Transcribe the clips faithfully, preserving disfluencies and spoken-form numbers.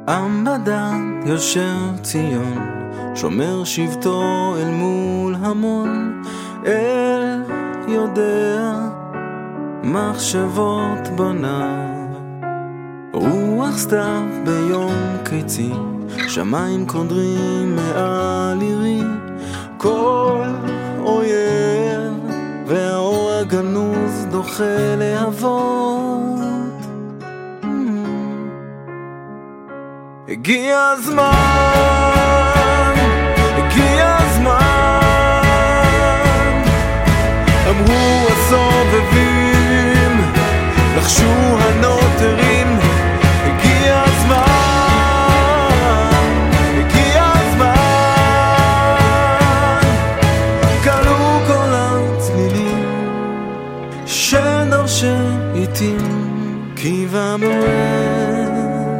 עם בדד יושב ציון, שומר שבטו אל מול המון. אל יודע מחשבות בניו, רוח סתיו ביום קיצי, שמיים קודרים מעל עירי. כל אויב והאור הגנוז דוחה להבות. הגיע הזמן, הגיע הזמן, אמרו הסובבים, לחשו הנותרים. הגיע הזמן, הגיע הזמן, קלו כל הצלילים של דורשי עיתים, כי במועד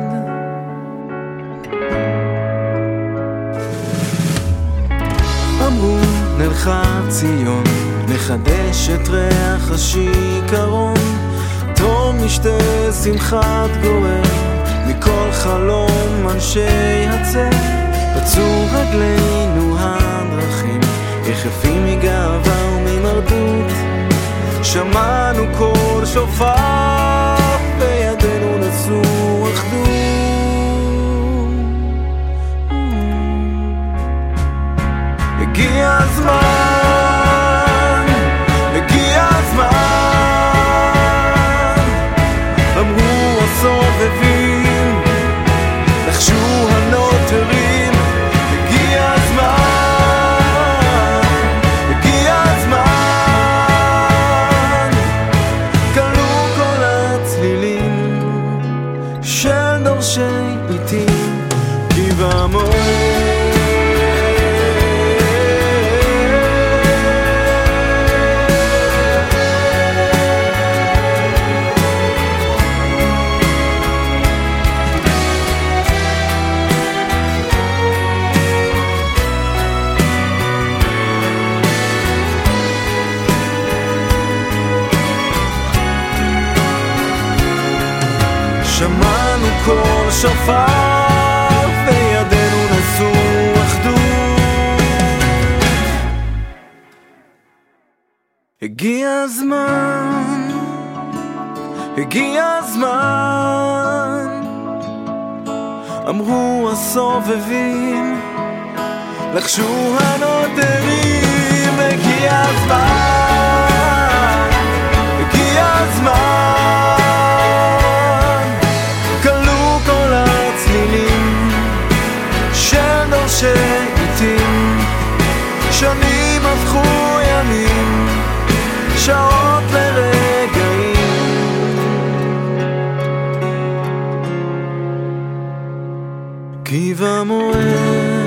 אמרו נלכה ציון, נחדש את ריח השיקרון. תום משתה שמחת גורל, מכל חלום אנשי הצל. פצעו רגלינו הדרכים, יחפים מגאווה וממרדות. שמענו קול שופר, בידינו נשאו אחדות. הגיע הזמן, הגיע הזמן, אמרו הסובבים, לחשו הנותרים. הגיע הזמן, הגיע הזמן, קלו כל הצלילים של דורשי עיתים, כי במועד שמענו קול שופר, בידינו נשאו אחדות. הגיע הזמן, הגיע הזמן, אמרו הסובבים, לחשו הנותרים. הגיע הזמן, הגיע הזמן, שעיתים שנים הפכו ימים, שעות לרגעים, כי במועד